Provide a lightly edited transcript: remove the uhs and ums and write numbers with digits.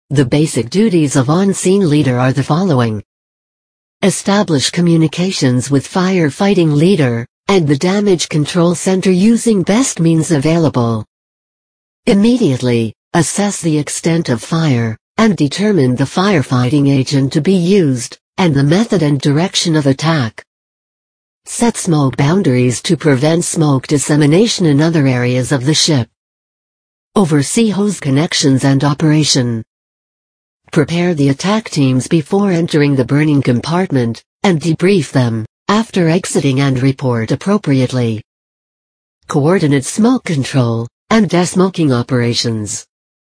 The basic duties of on-scene leader are the following. Establish communications with firefighting leader and the damage control center using best means available. Immediately, assess the extent of fire, and determine the firefighting agent to be used, and the method and direction of attack. Set smoke boundaries to prevent smoke dissemination in other areas of the ship. Oversee hose connections and operation. Prepare the attack teams before entering the burning compartment, and debrief them after exiting and report appropriately. Coordinate smoke control and desmoking operations.